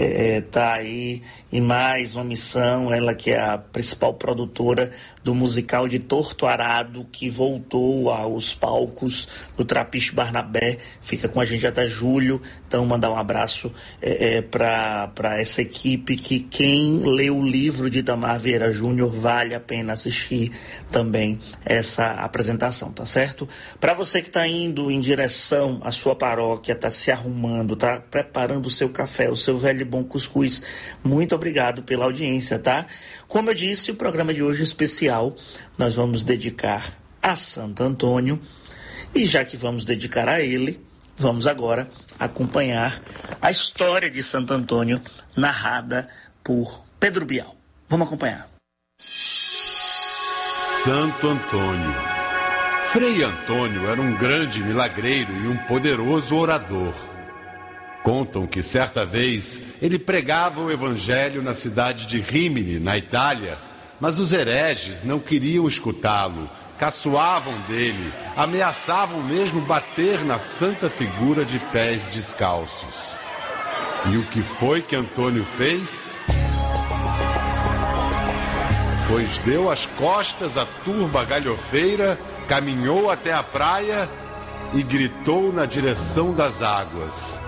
está é, aí em mais uma missão, ela que é a principal produtora do musical de Torto Arado, que voltou aos palcos do Trapiche Barnabé, fica com a gente até julho. Então mandar um abraço é, é, para essa equipe, que quem lê o livro de Itamar Vieira Júnior vale a pena assistir também essa apresentação, tá certo? Para você que está indo em direção à sua paróquia, está se arrumando, está preparando o seu café, o seu velho e bom cuscuz, muito obrigado pela audiência, tá? Como eu disse, o programa de hoje é especial, nós vamos dedicar a Santo Antônio, e já que vamos dedicar a ele, vamos agora acompanhar a história de Santo Antônio, narrada por Pedro Bial. Vamos acompanhar. Santo Antônio. Frei Antônio era um grande milagreiro e um poderoso orador. Contam que certa vez ele pregava o evangelho na cidade de Rímini, na Itália, mas os hereges não queriam escutá-lo, caçoavam dele, ameaçavam mesmo bater na santa figura de pés descalços. E o que foi que Antônio fez? Pois deu as costas à turba galhofeira, caminhou até a praia e gritou na direção das águas: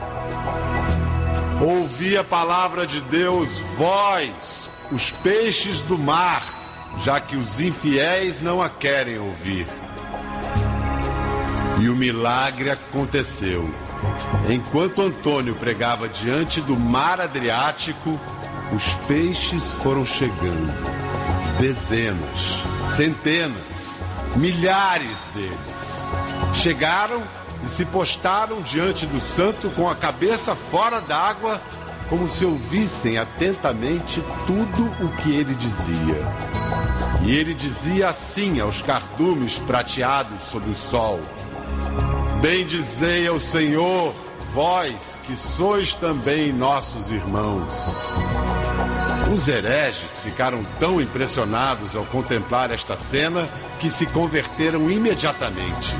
ouvi a palavra de Deus, vós, os peixes do mar, já que os infiéis não a querem ouvir. E o milagre aconteceu. Enquanto Antônio pregava diante do mar Adriático, os peixes foram chegando. Dezenas, centenas, milhares deles. Chegaram e se postaram diante do santo com a cabeça fora d'água, como se ouvissem atentamente tudo o que ele dizia. E ele dizia assim aos cardumes prateados sob o sol: Bendizei ao Senhor, vós que sois também nossos irmãos. Os hereges ficaram tão impressionados ao contemplar esta cena que se converteram imediatamente.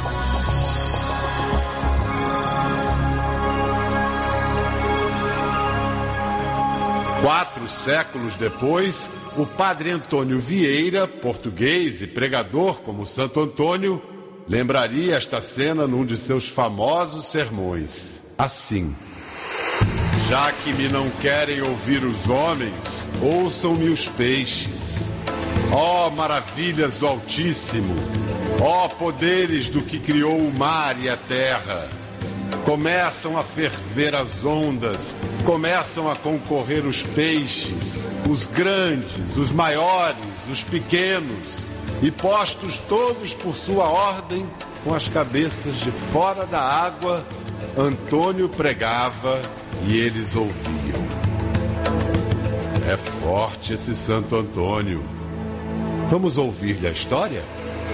Quatro séculos depois, o padre Antônio Vieira, português e pregador como Santo Antônio, lembraria esta cena num de seus famosos sermões. Assim: já que me não querem ouvir os homens, ouçam-me os peixes. Ó maravilhas do Altíssimo, ó poderes do que criou o mar e a terra. Começam a ferver as ondas, começam a concorrer os peixes, os grandes, os maiores, os pequenos, e postos todos por sua ordem, com as cabeças de fora da água, Antônio pregava e eles ouviam. É forte esse Santo Antônio. Vamos ouvir-lhe a história?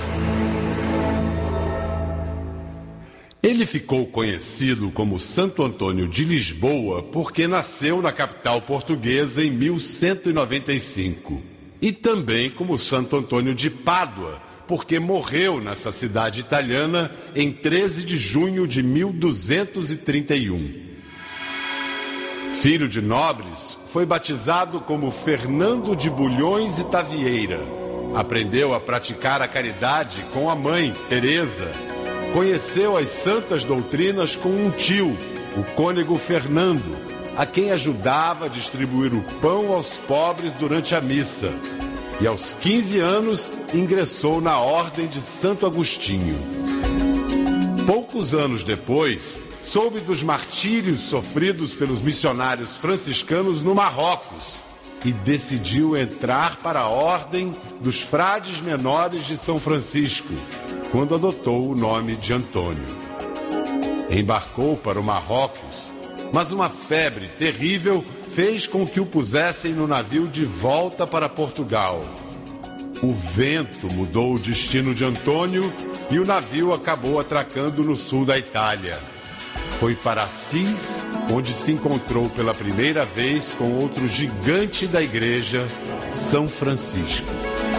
Ele ficou conhecido como Santo Antônio de Lisboa porque nasceu na capital portuguesa em mil cento e noventa e cinco. E também como Santo Antônio de Pádua, porque morreu nessa cidade italiana em treze de junho de mil duzentos e trinta e um. Filho de nobres, foi batizado como Fernando de Bulhões e Tavieira. Aprendeu a praticar a caridade com a mãe, Teresa. Conheceu as santas doutrinas com um tio, o cônego Fernando, a quem ajudava a distribuir o pão aos pobres durante a missa. E aos quinze anos ingressou na Ordem de Santo Agostinho. Poucos anos depois, soube dos martírios sofridos pelos missionários franciscanos no Marrocos e decidiu entrar para a Ordem dos Frades Menores de São Francisco, quando adotou o nome de Antônio. Embarcou para o Marrocos, mas uma febre terrível fez com que o pusessem no navio de volta para Portugal. O vento mudou o destino de Antônio e o navio acabou atracando no sul da Itália. Foi para Assis, onde se encontrou pela primeira vez com outro gigante da igreja, São Francisco.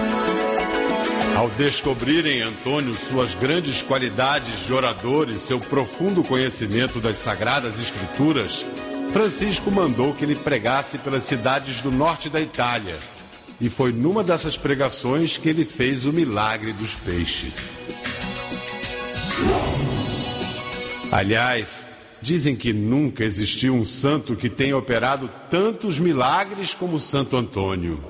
Ao descobrirem em Antônio suas grandes qualidades de orador e seu profundo conhecimento das Sagradas Escrituras, Francisco mandou que ele pregasse pelas cidades do norte da Itália. E foi numa dessas pregações que ele fez o milagre dos peixes. Aliás, dizem que nunca existiu um santo que tenha operado tantos milagres como Santo Antônio.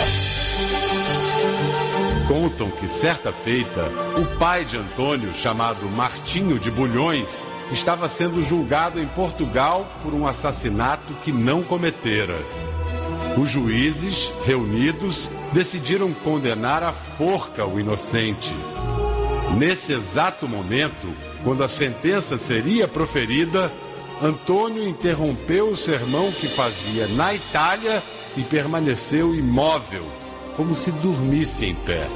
Contam que, certa feita, o pai de Antônio, chamado Martinho de Bulhões, estava sendo julgado em Portugal por um assassinato que não cometera. Os juízes, reunidos, decidiram condenar à forca o inocente. Nesse exato momento, quando a sentença seria proferida, Antônio interrompeu o sermão que fazia na Itália e permaneceu imóvel, como se dormisse em pé.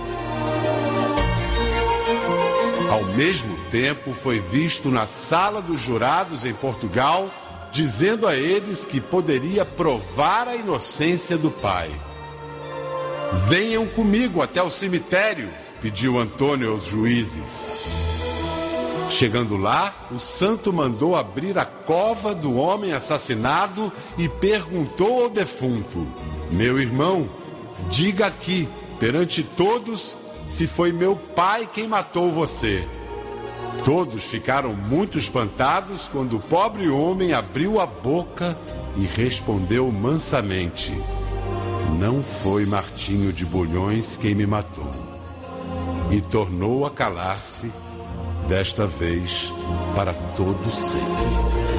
Ao mesmo tempo, foi visto na sala dos jurados em Portugal, dizendo a eles que poderia provar a inocência do pai. Venham comigo até o cemitério, pediu Antônio aos juízes. Chegando lá, o santo mandou abrir a cova do homem assassinado e perguntou ao defunto: meu irmão, diga aqui, perante todos, se foi meu pai quem matou você. Todos ficaram muito espantados quando o pobre homem abriu a boca e respondeu mansamente: não foi Martinho de Bulhões quem me matou. E tornou a calar-se, desta vez para todo sempre.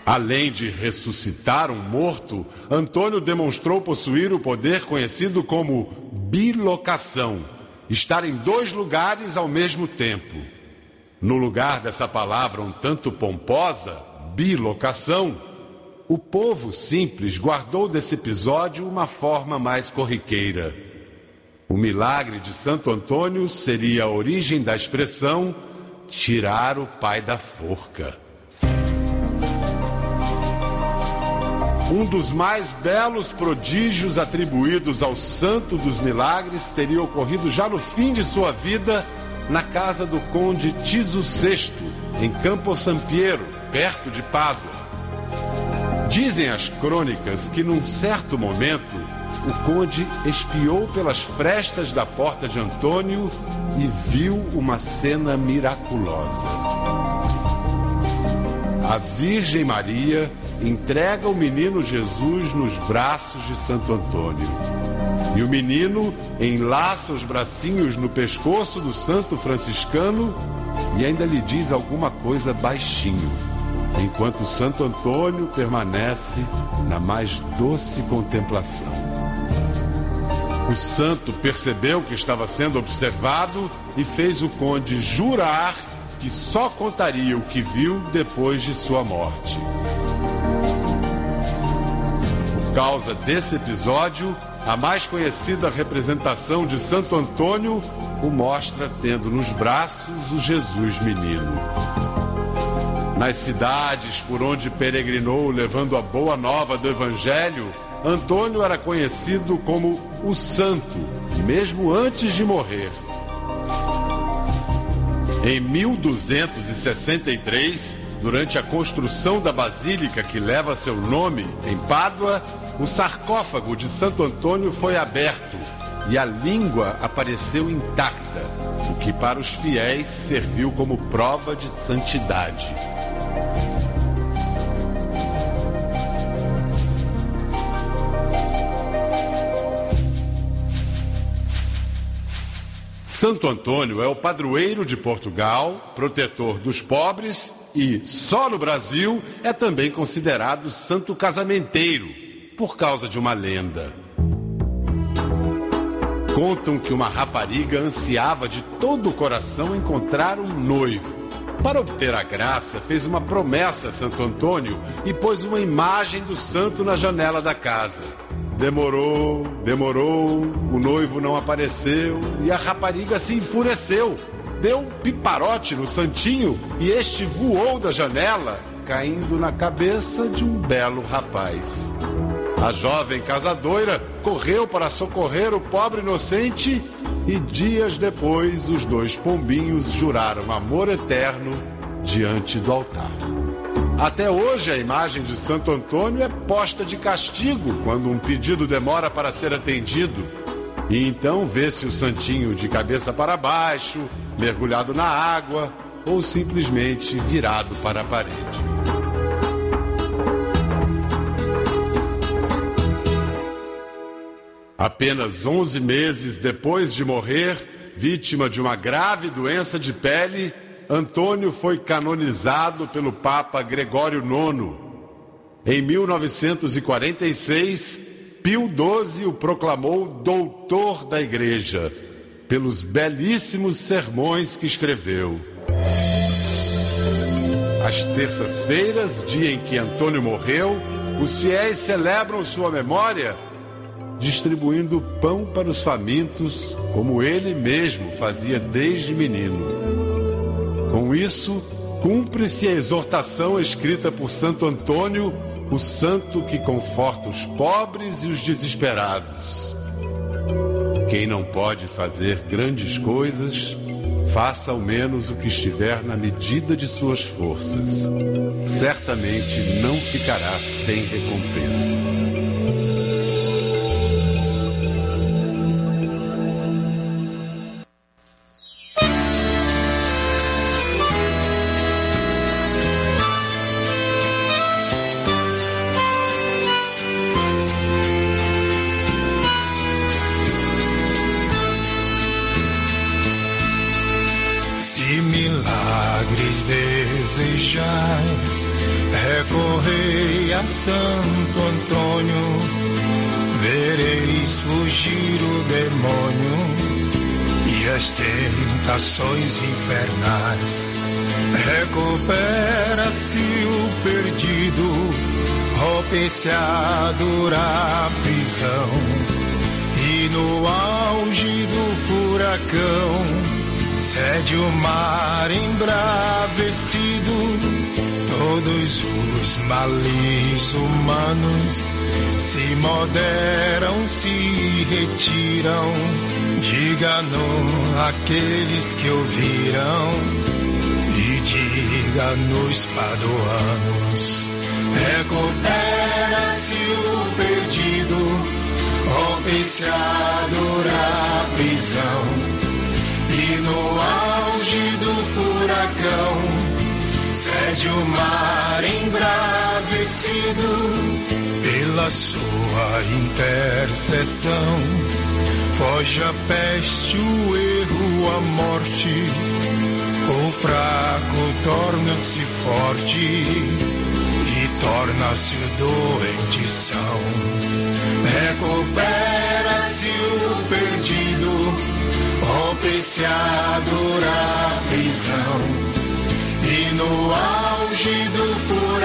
Além de ressuscitar um morto, Antônio demonstrou possuir o poder conhecido como bilocação, estar em dois lugares ao mesmo tempo. No lugar dessa palavra um tanto pomposa, bilocação, o povo simples guardou desse episódio uma forma mais corriqueira. O milagre de Santo Antônio seria a origem da expressão tirar o pai da forca. Um dos mais belos prodígios atribuídos ao Santo dos Milagres teria ocorrido já no fim de sua vida na casa do conde Tiso sexto, em Campo Sampiero, perto de Pádua. Dizem as crônicas que num certo momento o conde espiou pelas frestas da porta de Antônio e viu uma cena miraculosa. A Virgem Maria entrega o menino Jesus nos braços de Santo Antônio. E o menino enlaça os bracinhos no pescoço do santo franciscano e ainda lhe diz alguma coisa baixinho, enquanto Santo Antônio permanece na mais doce contemplação. O santo percebeu que estava sendo observado e fez o conde jurar que só contaria o que viu depois de sua morte. Por causa desse episódio, a mais conhecida representação de Santo Antônio o mostra tendo nos braços o Jesus menino. Nas cidades por onde peregrinou levando a boa nova do Evangelho, Antônio era conhecido como o Santo, mesmo antes de morrer. Em mil duzentos e sessenta e três, durante a construção da basílica que leva seu nome, em Pádua, o sarcófago de Santo Antônio foi aberto e a língua apareceu intacta, o que para os fiéis serviu como prova de santidade. Santo Antônio é o padroeiro de Portugal, protetor dos pobres e, só no Brasil, é também considerado santo casamenteiro, por causa de uma lenda. Contam que uma rapariga ansiava de todo o coração encontrar um noivo. Para obter a graça, fez uma promessa a Santo Antônio e pôs uma imagem do santo na janela da casa. Demorou, demorou, o noivo não apareceu e a rapariga se enfureceu. Deu um piparote no santinho e este voou da janela, caindo na cabeça de um belo rapaz. A jovem casadoira correu para socorrer o pobre inocente e dias depois os dois pombinhos juraram amor eterno diante do altar. Até hoje a imagem de Santo Antônio é posta de castigo quando um pedido demora para ser atendido. E então vê-se o santinho de cabeça para baixo, mergulhado na água ou simplesmente virado para a parede. Apenas onze meses depois de morrer, vítima de uma grave doença de pele, Antônio foi canonizado pelo Papa Gregório nono. Em mil novecentos e quarenta e seis, Pio doze o proclamou doutor da Igreja, pelos belíssimos sermões que escreveu. Às terças-feiras, dia em que Antônio morreu, os fiéis celebram sua memória distribuindo pão para os famintos, como ele mesmo fazia desde menino. Com isso, cumpre-se a exortação escrita por Santo Antônio, o santo que conforta os pobres e os desesperados. Quem não pode fazer grandes coisas, faça ao menos o que estiver na medida de suas forças. Certamente não ficará sem recompensa. Desejais, Recorrei a Santo Antônio, vereis fugir o demônio e as tentações infernais. Recupera-se o perdido, rompe-se a dura prisão, e no auge do furacão cede o mar embravecido. Todos os males humanos se moderam, se retiram. Diga-no àqueles que ouviram e diga-nos paduanos. Recupera-se o perdido, rompe-se a dura prisão, e no auge do furacão cede o mar embravecido. Pela sua intercessão foge a peste, o erro, a morte. O fraco torna-se forte e torna-se o doente são. Recupera-se o perdido, rompe-se a dura prisão, e no auge do furacão